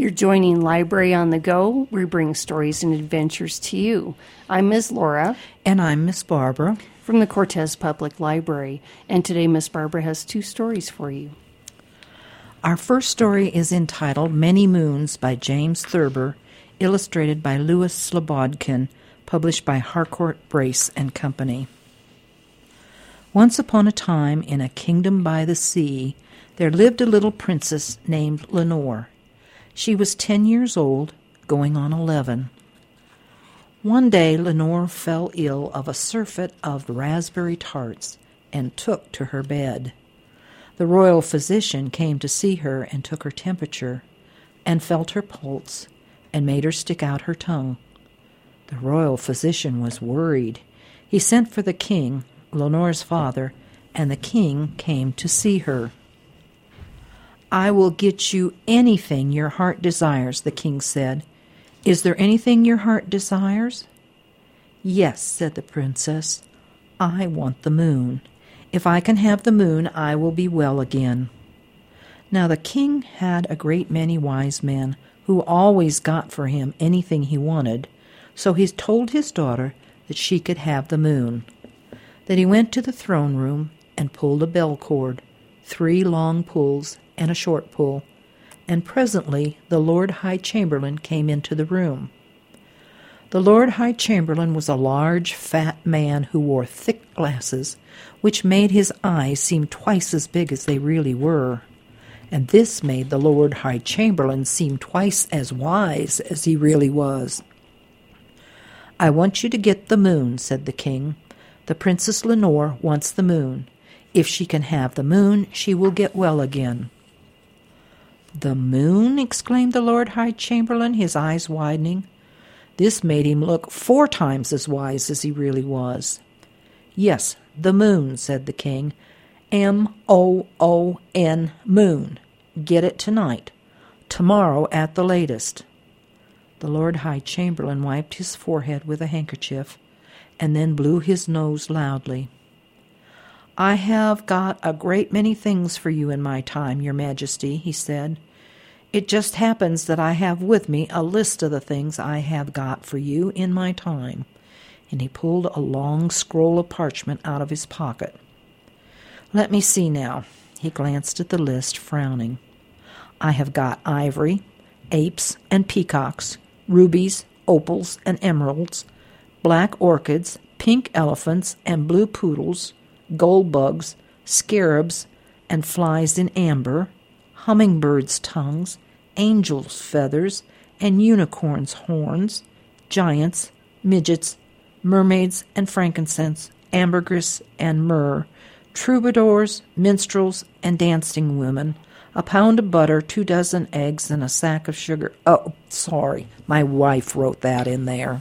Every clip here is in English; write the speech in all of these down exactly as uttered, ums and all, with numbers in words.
You're joining Library on the Go. We bring stories and adventures to you. I'm Miz Laura. And I'm Miss Barbara. From the Cortez Public Library. And today Miss Barbara has two stories for you. Our first story is entitled Many Moons by James Thurber, illustrated by Louis Slobodkin, published by Harcourt, Brace and Company. Once upon a time, in a kingdom by the sea, there lived a little princess named Lenore. She was ten years old, going on eleven. One day Lenore fell ill of a surfeit of raspberry tarts and took to her bed. The royal physician came to see her and took her temperature, and felt her pulse, and made her stick out her tongue. The royal physician was worried. He sent for the king, Lenore's father, and the king came to see her. "I will get you anything your heart desires," the king said. "Is there anything your heart desires?" "Yes," said the princess. "I want the moon. If I can have the moon, I will be well again." Now the king had a great many wise men who always got for him anything he wanted, so he told his daughter that she could have the moon. Then he went to the throne room and pulled a bell cord, three long pulls and a short pull, and presently the Lord High Chamberlain came into the room. The Lord High Chamberlain was a large, fat man who wore thick glasses, which made his eyes seem twice as big as they really were, and this made the Lord High Chamberlain seem twice as wise as he really was. "I want you to get the moon," said the king. "The Princess Lenore wants the moon. If she can have the moon, she will get well again." "The moon?" exclaimed the Lord High Chamberlain, his eyes widening. This made him look four times as wise as he really was. "Yes, the moon," said the king. M O O N, moon. Get it tonight. Tomorrow at the latest." The Lord High Chamberlain wiped his forehead with a handkerchief, and then blew his nose loudly. "I have got a great many things for you in my time, your majesty," he said. "It just happens that I have with me a list of the things I have got for you in my time." And he pulled a long scroll of parchment out of his pocket. "Let me see now." He glanced at the list, frowning. "I have got ivory, apes and peacocks, rubies, opals and emeralds, black orchids, pink elephants and blue poodles, gold bugs, scarabs and flies in amber, hummingbirds' tongues, angels' feathers, and unicorns' horns, giants, midgets, mermaids and frankincense, ambergris and myrrh, troubadours, minstrels, and dancing women, a pound of butter, two dozen eggs, and a sack of sugar. Oh, sorry, my wife wrote that in there.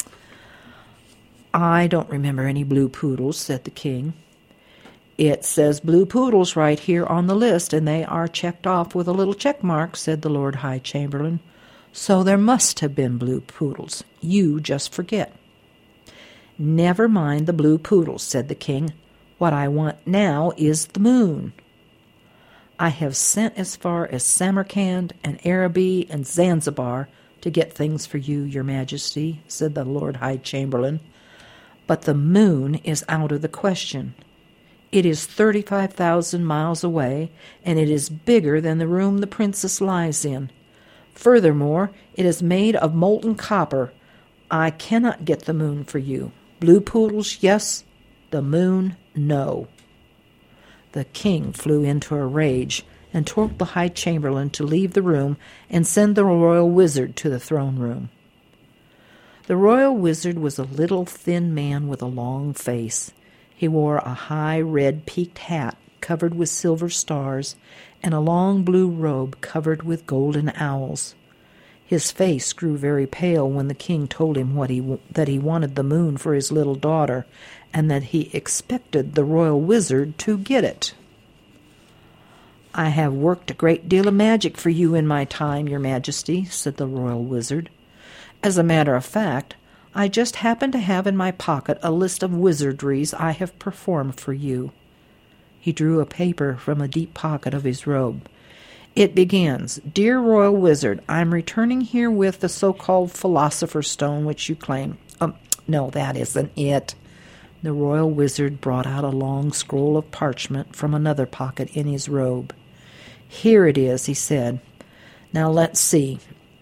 "I don't remember any blue poodles," said the king. "It says blue poodles right here on the list, and they are checked off with a little check mark," said the Lord High Chamberlain. "So there must have been blue poodles. You just forget." "Never mind the blue poodles," said the king. "What I want now is the moon." "I have sent as far as Samarkand and Araby and Zanzibar to get things for you, your majesty," said the Lord High Chamberlain. "But the moon is out of the question. It is thirty-five thousand miles away, and it is bigger than the room the princess lies in. Furthermore, it is made of molten copper. I cannot get the moon for you. Blue poodles, yes. The moon, no." The king flew into a rage and told the High Chamberlain to leave the room and send the royal wizard to the throne room. The royal wizard was a little thin man with a long face. He wore a high red peaked hat covered with silver stars and a long blue robe covered with golden owls. His face grew very pale when the king told him what he that he wanted the moon for his little daughter, and that he expected the royal wizard to get it. "I have worked a great deal of magic for you in my time, your majesty," said the royal wizard. "As a matter of fact, I just happen to have in my pocket a list of wizardries I have performed for you." He drew a paper from a deep pocket of his robe. It begins, Dear Royal Wizard, I'm returning here with the so-called Philosopher's Stone which you claim. Um, no, that isn't it. The Royal Wizard brought out a long scroll of parchment from another pocket in his robe. Here it is, he said. Now let's see.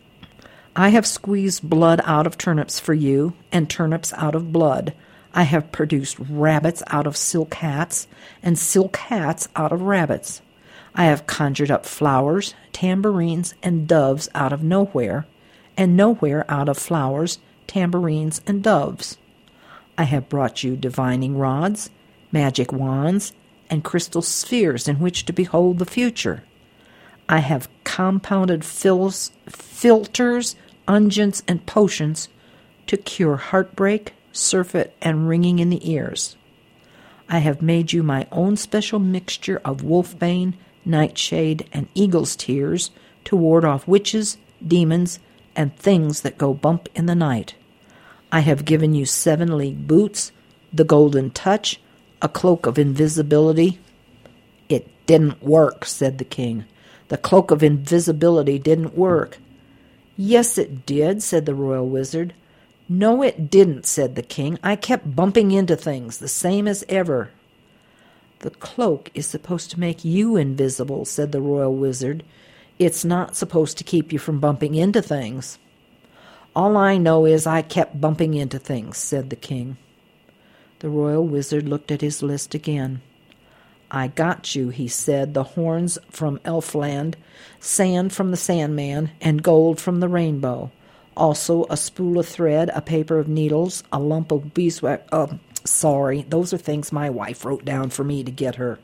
I have squeezed blood out of turnips for you, and turnips out of blood. I have produced rabbits out of silk hats, and silk hats out of rabbits. I have conjured up flowers, tambourines, and doves out of nowhere, and nowhere out of flowers, tambourines, and doves. I have brought you divining rods, magic wands, and crystal spheres in which to behold the future. I have compounded fils- filters, unguents, and potions to cure heartbreak, surfeit, and ringing in the ears. I have made you my own special mixture of wolfbane, nightshade, and eagle's tears to ward off witches, demons, and things that go bump in the night. I have given you seven-league boots, the golden touch, a cloak of invisibility. It didn't work, said the king. The cloak of invisibility didn't work. Yes, it did, said the royal wizard. No, it didn't, said the king. I kept bumping into things, the same as ever. The cloak is supposed to make you invisible, said the royal wizard. It's not supposed to keep you from bumping into things. All I know is I kept bumping into things, said the king. The royal wizard looked at his list again. I got you, he said, the horns from Elfland, sand from the Sandman, and gold from the rainbow. Also a spool of thread, a paper of needles, a lump of beeswax. Oh, sorry, those are things my wife wrote down for me to get her.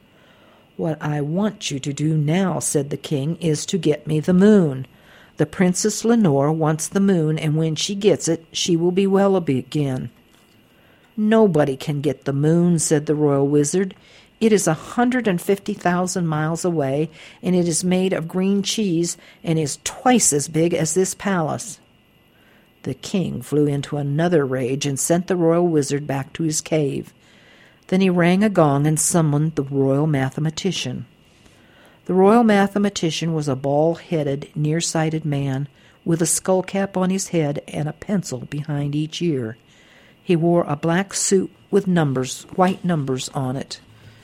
What I want you to do now, said the king, is to get me the moon. The Princess Lenore wants the moon, and when she gets it, she will be well again. Nobody can get the moon, said the royal wizard. It is a hundred and fifty thousand miles away, and it is made of green cheese and is twice as big as this palace. The king flew into another rage and sent the royal wizard back to his cave. Then he rang a gong and summoned the royal mathematician. The royal mathematician was a bald-headed, nearsighted man with a skull-cap on his head and a pencil behind each ear. He wore a black suit with numbers, white numbers on it.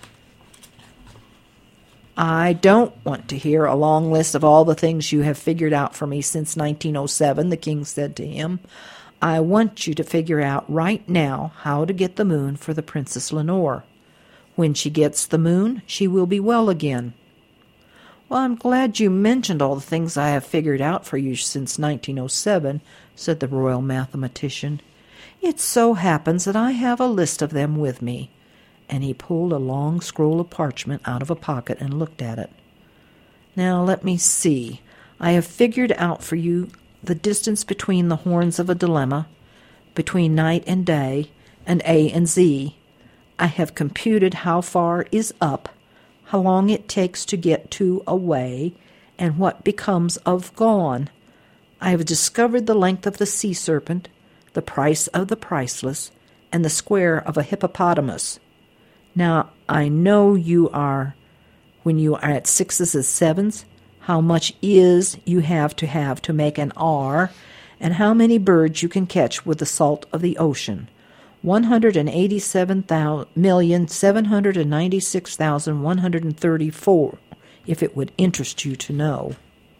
I don't want to hear a long list of all the things you have figured out for me since nineteen oh seven, the king said to him. I want you to figure out right now how to get the moon for the Princess Lenore. When she gets the moon, she will be well again. Well, I'm glad you mentioned all the things I have figured out for you since nineteen oh seven, said the royal mathematician. It so happens that I have a list of them with me. And he pulled a long scroll of parchment out of a pocket and looked at it. Now let me see. I have figured out for you the distance between the horns of a dilemma, between night and day, and A and Z. I have computed how far is up, how long it takes to get to away, and what becomes of gone. I have discovered the length of the sea serpent, the price of the priceless, and the square of a hippopotamus. Now, I know you are, when you are at sixes and sevens, how much is you have to have to make an R, and how many birds you can catch with the salt of the ocean. one hundred eighty-seven million, seven hundred ninety-six thousand, one hundred thirty-four, if it would interest you to know.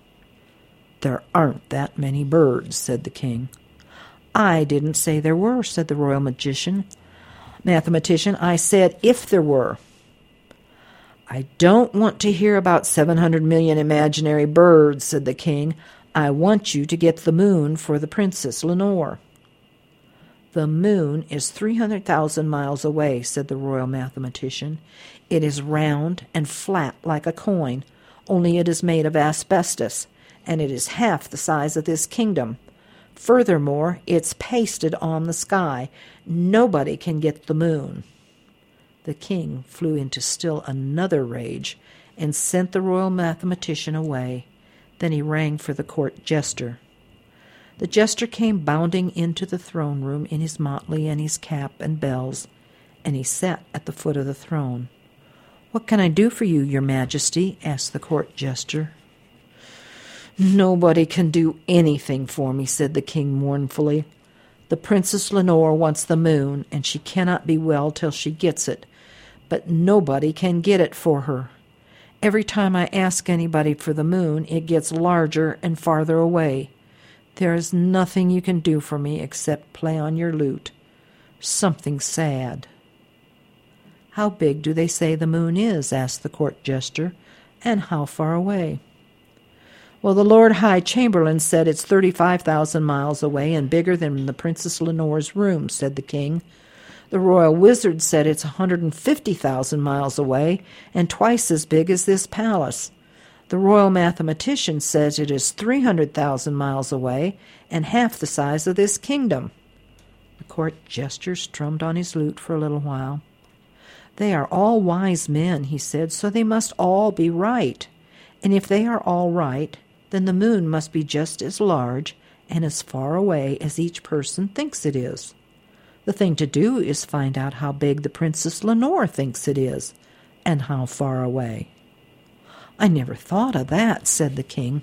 There aren't that many birds, said the king. I didn't say there were, said the royal magician. Mathematician, I said if there were. I don't want to hear about seven hundred million imaginary birds, said the king. I want you to get the moon for the Princess Lenore. The moon is three hundred thousand miles away, said the royal mathematician. It is round and flat like a coin, only it is made of asbestos, and it is half the size of this kingdom. Furthermore, it's pasted on the sky. Nobody can get the moon. The king flew into still another rage and sent the royal mathematician away. Then he rang for the court jester. The jester came bounding into the throne room in his motley and his cap and bells, and he sat at the foot of the throne. "What can I do for you, your majesty?" asked the court jester. "Nobody can do anything for me," said the king mournfully. "The Princess Lenore wants the moon, and she cannot be well till she gets it, but nobody can get it for her. Every time I ask anybody for the moon, it gets larger and farther away. There is nothing you can do for me except play on your lute. Something sad." "How big do they say the moon is?" asked the court jester, "and how far away?" "Well, the Lord High Chamberlain said it's thirty-five thousand miles away and bigger than the Princess Lenore's room," said the king. "The royal wizard said it's one hundred fifty thousand miles away and twice as big as this palace. The royal mathematician says it is three hundred thousand miles away and half the size of this kingdom." The court jester strummed on his lute for a little while. "They are all wise men," he said, "so they must all be right. And if they are all right, then the moon must be just as large and as far away as each person thinks it is. The thing to do is find out how big the Princess Lenore thinks it is, and how far away." "I never thought of that," said the king.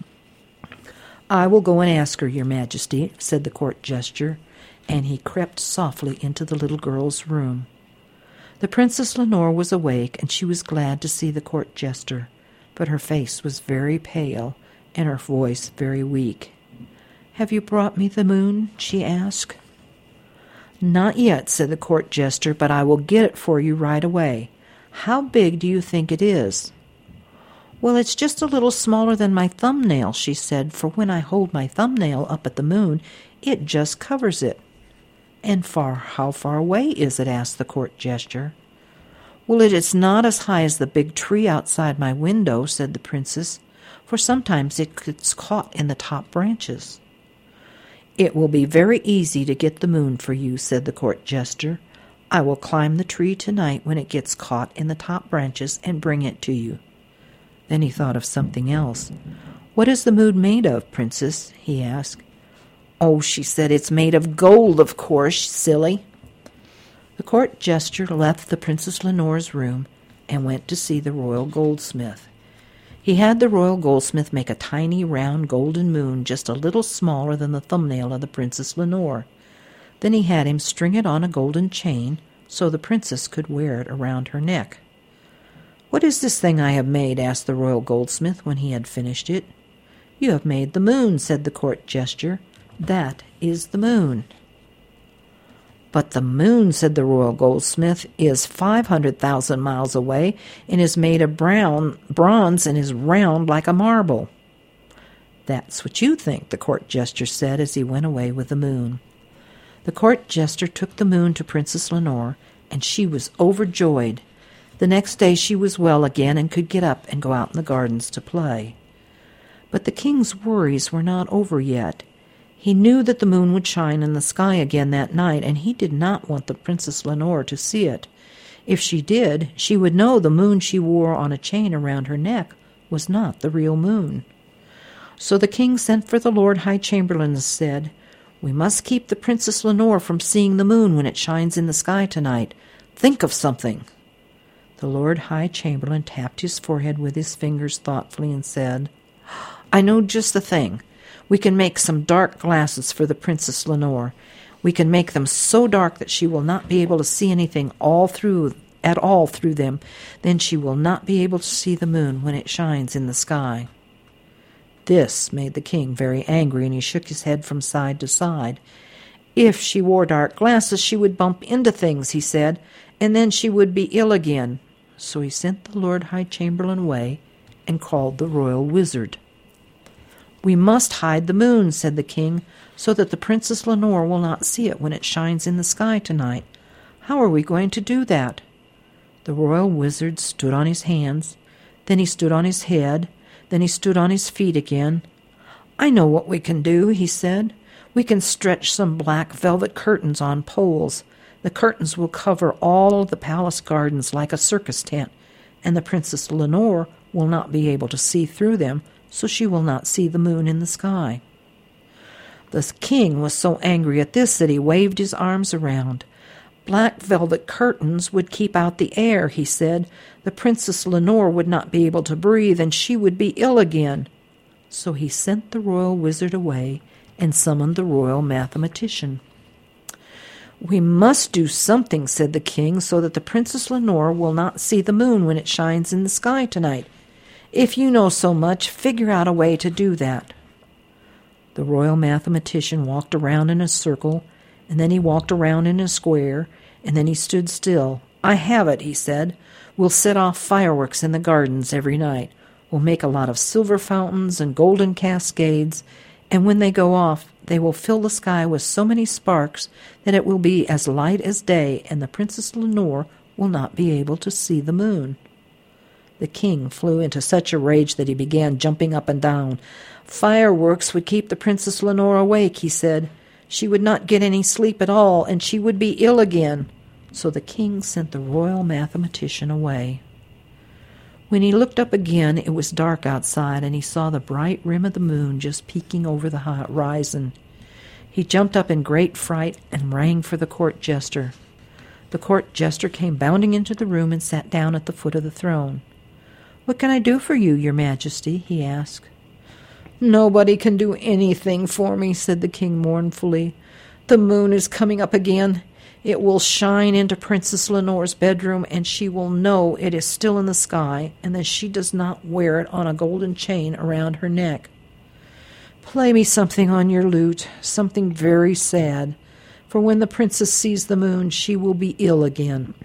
"I will go and ask her, your majesty," said the court jester, and he crept softly into the little girl's room. The Princess Lenore was awake, and she was glad to see the court jester, but her face was very pale and her voice very weak. "Have you brought me the moon?" she asked. "Not yet," said the court jester, "but I will get it for you right away. How big do you think it is?" "Well, it's just a little smaller than my thumbnail," she said, "for when I hold my thumbnail up at the moon, it just covers it." "And far, how far away is it?" asked the court jester. "Well, it is not as high as the big tree outside my window," said the princess, "for sometimes it gets caught in the top branches." "It will be very easy to get the moon for you," said the court jester. "I will climb the tree tonight when it gets caught in the top branches and bring it to you." Then he thought of something else. "What is the moon made of, princess?" he asked. "Oh," she said, "it's made of gold, of course, silly." The court jester left the Princess Lenore's room and went to see the royal goldsmith. He had the royal goldsmith make a tiny, round, golden moon just a little smaller than the thumbnail of the Princess Lenore. Then he had him string it on a golden chain so the princess could wear it around her neck. "What is this thing I have made?" asked the royal goldsmith when he had finished it. "You have made the moon," said the court jester. "That is the moon." "But the moon," said the royal goldsmith, "is five hundred thousand miles away and is made of brown bronze and is round like a marble." "That's what you think," the court jester said as he went away with the moon. The court jester took the moon to Princess Lenore, and she was overjoyed. The next day she was well again and could get up and go out in the gardens to play. But the king's worries were not over yet. He knew that the moon would shine in the sky again that night, and he did not want the Princess Lenore to see it. If she did, she would know the moon she wore on a chain around her neck was not the real moon. So the king sent for the Lord High Chamberlain and said, "We must keep the Princess Lenore from seeing the moon when it shines in the sky tonight. Think of something." The Lord High Chamberlain tapped his forehead with his fingers thoughtfully and said, "I know just the thing. We can make some dark glasses for the Princess Lenore. We can make them so dark that she will not be able to see anything all through at all through them. Then she will not be able to see the moon when it shines in the sky." This made the king very angry, and he shook his head from side to side. "If she wore dark glasses, she would bump into things," he said, "and then she would be ill again." So he sent the Lord High Chamberlain away and called the royal wizard. "We must hide the moon," said the king, "so that the Princess Lenore will not see it when it shines in the sky tonight. How are we going to do that?" The royal wizard stood on his hands, then he stood on his head, then he stood on his feet again. "I know what we can do," he said. "We can stretch some black velvet curtains on poles. The curtains will cover all of the palace gardens like a circus tent, and the Princess Lenore will not be able to see through them, so she will not see the moon in the sky." The king was so angry at this that he waved his arms around. Black velvet curtains would keep out the air, he said. The Princess Lenore would not be able to breathe, and she would be ill again. So he sent the royal wizard away and summoned the royal mathematician. "We must do something," said the king, "so that the Princess Lenore will not see the moon when it shines in the sky tonight. If you know so much, figure out a way to do that." The royal mathematician walked around in a circle, and then he walked around in a square, and then he stood still. "I have it," he said. "We'll set off fireworks in the gardens every night. We'll make a lot of silver fountains and golden cascades, and when they go off, they will fill the sky with so many sparks that it will be as light as day, and the Princess Lenore will not be able to see the moon." The king flew into such a rage that he began jumping up and down. "Fireworks would keep the Princess Lenore awake," he said. "She would not get any sleep at all, and she would be ill again." So the king sent the royal mathematician away. When he looked up again, it was dark outside, and he saw the bright rim of the moon just peeking over the horizon. He jumped up in great fright and rang for the court jester. The court jester came bounding into the room and sat down at the foot of the throne. "What can I do for you, your majesty?" he asked. "Nobody can do anything for me," said the king mournfully. "The moon is coming up again. It will shine into Princess Lenore's bedroom, and she will know it is still in the sky, and that she does not wear it on a golden chain around her neck. Play me something on your lute, something very sad, for when the princess sees the moon, she will be ill again."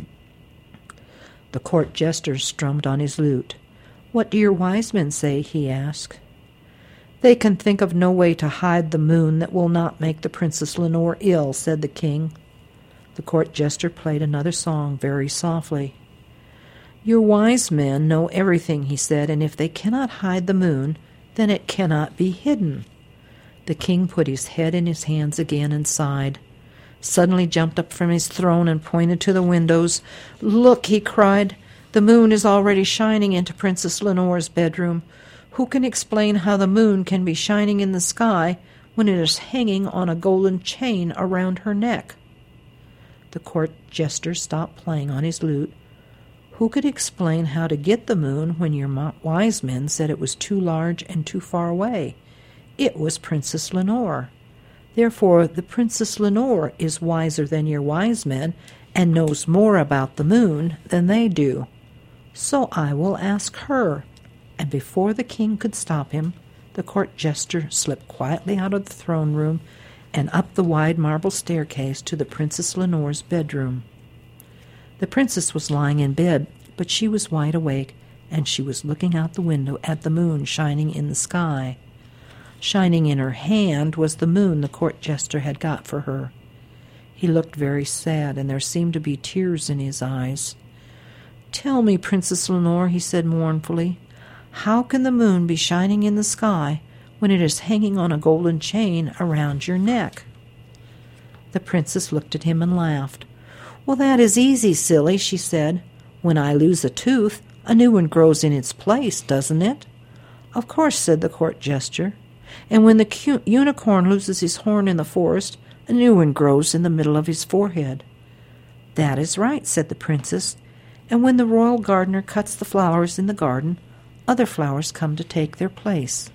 The court jester strummed on his lute. "What do your wise men say?" he asked. "They can think of no way to hide the moon that will not make the Princess Lenore ill," said the king. The court jester played another song very softly. "Your wise men know everything," he said, "and if they cannot hide the moon, then it cannot be hidden." The king put his head in his hands again and sighed. Suddenly jumped up from his throne and pointed to the windows. "Look," he cried, "the moon is already shining into Princess Lenore's bedroom. Who can explain how the moon can be shining in the sky when it is hanging on a golden chain around her neck?" The court jester stopped playing on his lute. "Who could explain how to get the moon when your wise men said it was too large and too far away? It was Princess Lenore. Therefore, the Princess Lenore is wiser than your wise men and knows more about the moon than they do. So I will ask her." And before the king could stop him, the court jester slipped quietly out of the throne room and up the wide marble staircase to the Princess Lenore's bedroom. The princess was lying in bed, but she was wide awake, and she was looking out the window at the moon shining in the sky. Shining in her hand was the moon the court jester had got for her. He looked very sad, and there seemed to be tears in his eyes. "Tell me, Princess Lenore," he said mournfully, "how can the moon be shining in the sky when it is hanging on a golden chain around your neck?" The princess looked at him and laughed. "Well, that is easy, silly," she said. "When I lose a tooth, a new one grows in its place, doesn't it?" "Of course," said the court jester. "And when the cu- unicorn loses his horn in the forest, a new one grows in the middle of his forehead." "That is right," said the princess. "And when the royal gardener cuts the flowers in the garden, other flowers come to take their place."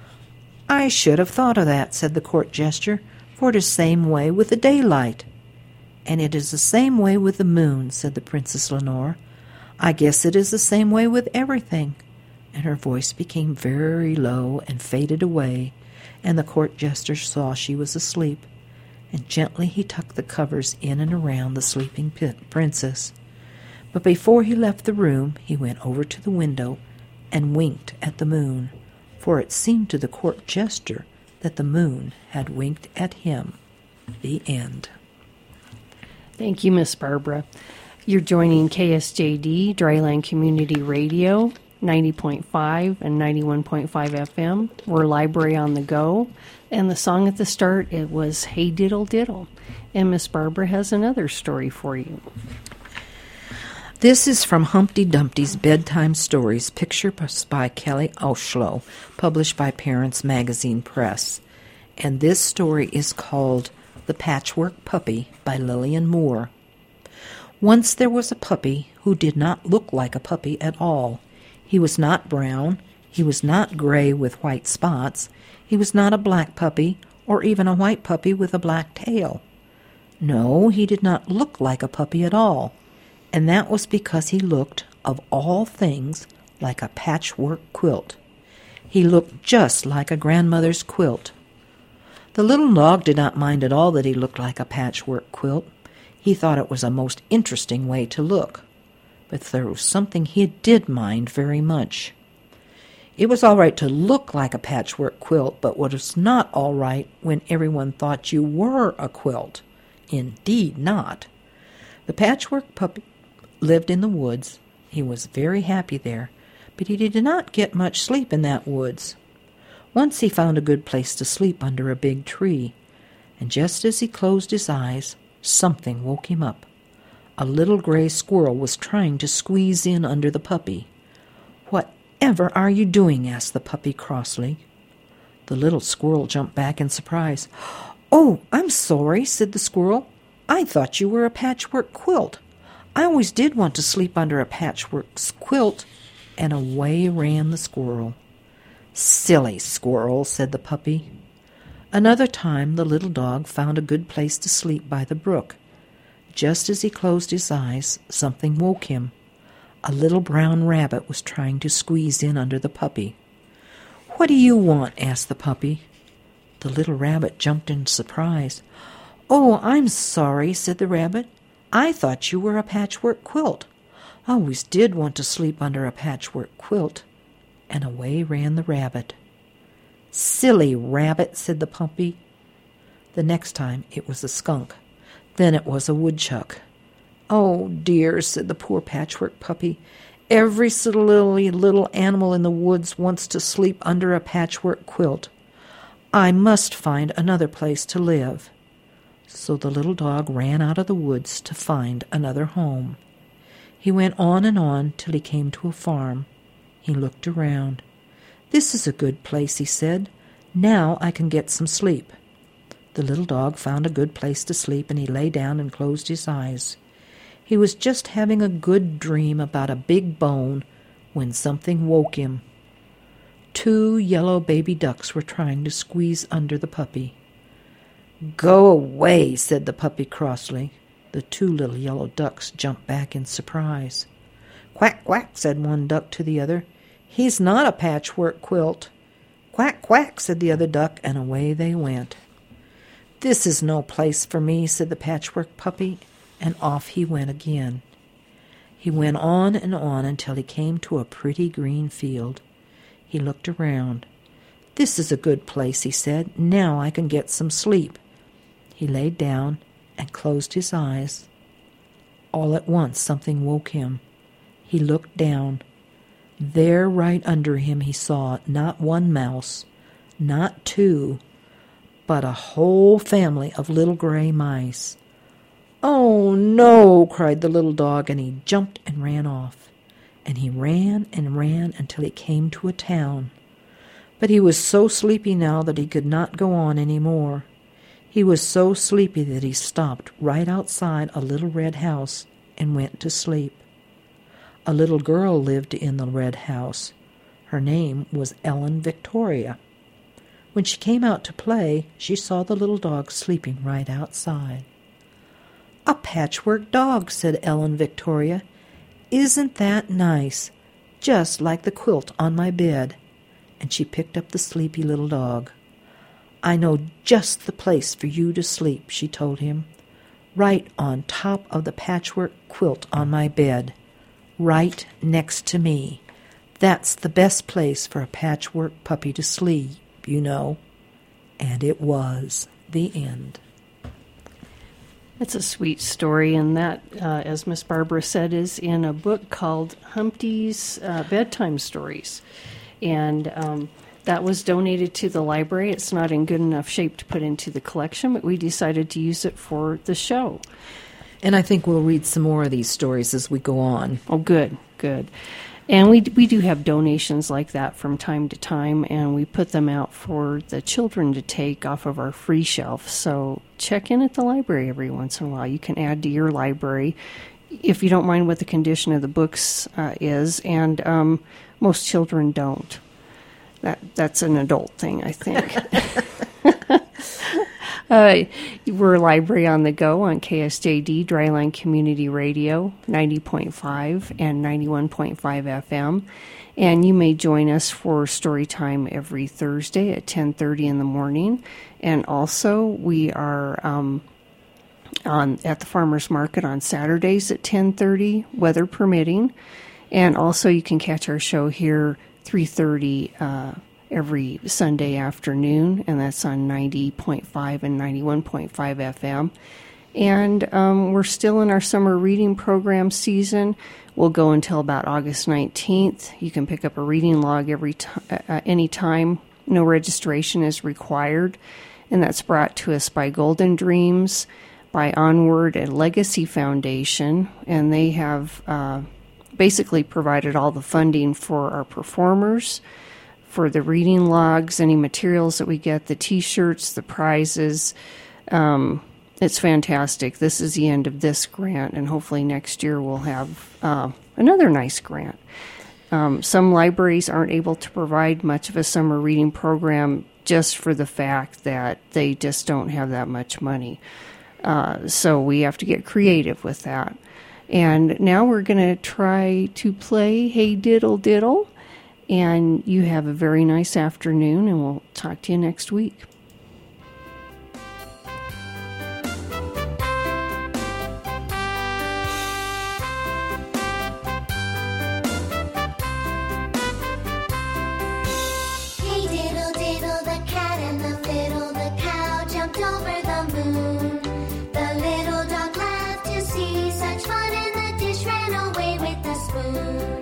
"I should have thought of that," said the court jester, "for it is the same way with the daylight." "And it is the same way with the moon," said the Princess Lenore. "I guess it is the same way with everything." And her voice became very low and faded away, and the court jester saw she was asleep, and gently he tucked the covers in and around the sleeping princess. But before he left the room, he went over to the window and winked at the moon, for it seemed to the court jester that the moon had winked at him. The end. Thank you, Miss Barbara. You're joining K S J D, Dryland Community Radio, ninety point five and ninety-one point five F M. We're Library on the Go. And the song at the start, it was Hey Diddle Diddle. And Miss Barbara has another story for you. This is from Humpty Dumpty's Bedtime Stories, pictures by Kelly Oshlow, published by Parents Magazine Press. And this story is called The Patchwork Puppy by Lillian Moore. Once there was a puppy who did not look like a puppy at all. He was not brown. He was not gray with white spots. He was not a black puppy or even a white puppy with a black tail. No, he did not look like a puppy at all, and that was because he looked, of all things, like a patchwork quilt. He looked just like a grandmother's quilt. The little dog did not mind at all that he looked like a patchwork quilt. He thought it was a most interesting way to look. But there was something he did mind very much. It was all right to look like a patchwork quilt, but what was not all right when everyone thought you were a quilt. Indeed not. The patchwork puppy lived in the woods. He was very happy there, but he did not get much sleep in that woods. Once he found a good place to sleep under a big tree, and just as he closed his eyes, something woke him up. A little gray squirrel was trying to squeeze in under the puppy. "Whatever are you doing?" asked the puppy crossly. The little squirrel jumped back in surprise. "Oh, I'm sorry," said the squirrel. "I thought you were a patchwork quilt. I always did want to sleep under a patchwork quilt." And away ran the squirrel. "Silly squirrel," said the puppy. Another time the little dog found a good place to sleep by the brook. Just as he closed his eyes, something woke him. A little brown rabbit was trying to squeeze in under the puppy. "What do you want?" asked the puppy. The little rabbit jumped in surprise. "Oh, I'm sorry," said the rabbit. "I thought you were a patchwork quilt. I always did want to sleep under a patchwork quilt." And away ran the rabbit. "Silly rabbit," said the puppy. The next time it was a skunk. Then it was a woodchuck. "Oh, dear," said the poor patchwork puppy. "Every silly little animal in the woods wants to sleep under a patchwork quilt. I must find another place to live." So the little dog ran out of the woods to find another home. He went on and on till he came to a farm. He looked around. "This is a good place," he said. "Now I can get some sleep." The little dog found a good place to sleep, and he lay down and closed his eyes. He was just having a good dream about a big bone when something woke him. Two yellow baby ducks were trying to squeeze under the puppy. "Go away," said the puppy crossly. The two little yellow ducks jumped back in surprise. "Quack, quack," said one duck to the other. "He's not a patchwork quilt." "Quack, quack," said the other duck, and away they went. "This is no place for me," said the patchwork puppy, and off he went again. He went on and on until he came to a pretty green field. He looked around. "This is a good place," he said. "Now I can get some sleep." He lay down and closed his eyes. All at once something woke him. He looked down. There, right under him, he saw not one mouse, not two, but a whole family of little gray mice. "Oh, no!" cried the little dog, and he jumped and ran off. And he ran and ran until he came to a town. But he was so sleepy now that he could not go on any more. He was so sleepy that he stopped right outside a little red house and went to sleep. A little girl lived in the red house. Her name was Ellen Victoria. When she came out to play, she saw the little dog sleeping right outside. "A patchwork dog," said Ellen Victoria. "Isn't that nice? Just like the quilt on my bed." And she picked up the sleepy little dog. "I know just the place for you to sleep," she told him. "Right on top of the patchwork quilt on my bed. Right next to me. That's the best place for a patchwork puppy to sleep, you know." And it was the end. It's a sweet story, and that, uh, as Miss Barbara said, is in a book called Humpty's uh, Bedtime Stories. And um, that was donated to the library. It's not in good enough shape to put into the collection, but we decided to use it for the show. And I think we'll read some more of these stories as we go on. Oh, good, good. And we we do have donations like that from time to time, and we put them out for the children to take off of our free shelf. So check in at the library every once in a while. You can add to your library. if you don't mind what the condition of the books uh, is, and um, most children don't. That that's an adult thing, I think. uh, we're Library on the Go on K S J D, Dryland Community Radio, ninety point five and ninety-one point five F M. And you may join us for story time every Thursday at ten thirty in the morning. And also, we are um, on at the Farmers Market on Saturdays at ten thirty, weather permitting. And also, you can catch our show here three thirty uh, every Sunday afternoon, and that's on ninety point five and ninety-one point five F M. And um, we're still in our summer reading program season. We'll go until about August nineteenth. You can pick up a reading log every t- uh, any time. No registration is required. And that's brought to us by Golden Dreams, by Onward and Legacy Foundation. And they have uh, basically provided all the funding for our performers, for the reading logs, any materials that we get, the T-shirts, the prizes. Um, it's fantastic. This is the end of this grant, and hopefully next year we'll have uh, another nice grant. Um, some libraries aren't able to provide much of a summer reading program just for the fact that they just don't have that much money. Uh, so we have to get creative with that. And now we're going to try to play Hey Diddle Diddle. And you have a very nice afternoon, and we'll talk to you next week. Hey diddle diddle, the cat and the fiddle, the cow jumped over the moon. The little dog laughed to see such fun, and the dish ran away with the spoon.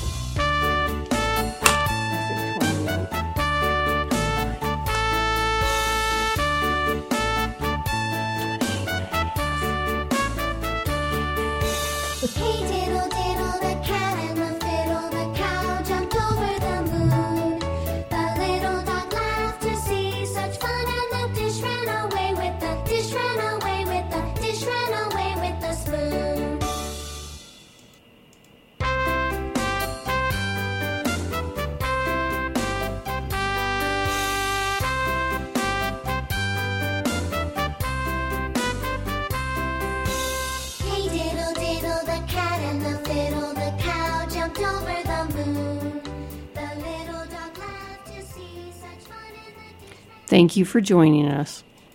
Hey diddle diddle, the cat and the fiddle, the cow jumped over the moon. The little dog laughed to see such fun, and the dish ran away with the dish ran away with the dish ran away with the spoon. Hey diddle diddle, the cat and the fiddle, the cow jumped over the moon. The little dog laughed to see such fun, and the dish ran Thank you for joining us.